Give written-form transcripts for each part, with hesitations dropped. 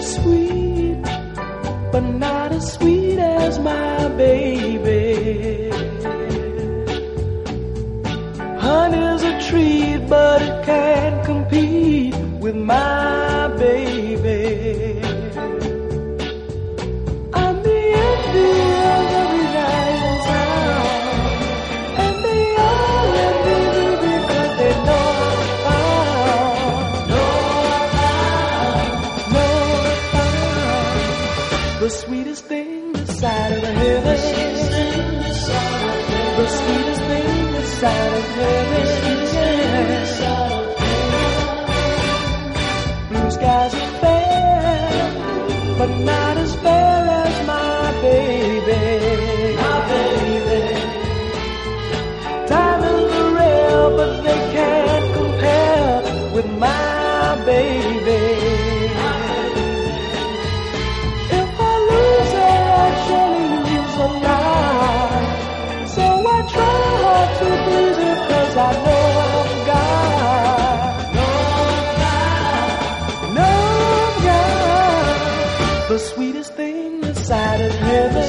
sweet, but not as sweet as my baby. Honey's a treat, but it can't compete with my baby. I'm the envy of every night in town, and they all envy me because they know I'm found. The sweetest thing this side of heaven. The sweetest thing this side of heaven. Blue skies are fair, but not as fair as my baby. My baby. Diamonds are rare, but they can't compare with my baby. To please her, 'cause I know I'm God. No, I'm God. The sweetest thing this side of heaven.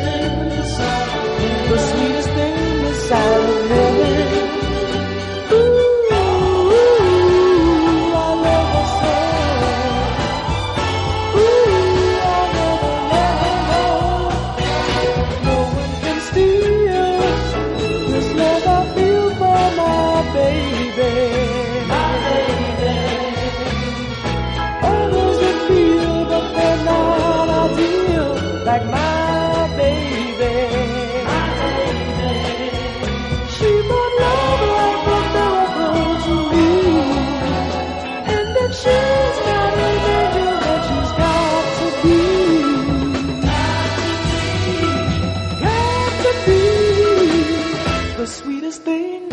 The sweetest thing this side of heaven. Ooh, I love her so. Ooh, I never let her know. No one can steal this love I feel for my baby. My baby. Others that feel, but they're not ideal like my baby. My baby. She brought love like a miracle to me, and if she's not an angel, then she's got to be. Got to be the sweetest thing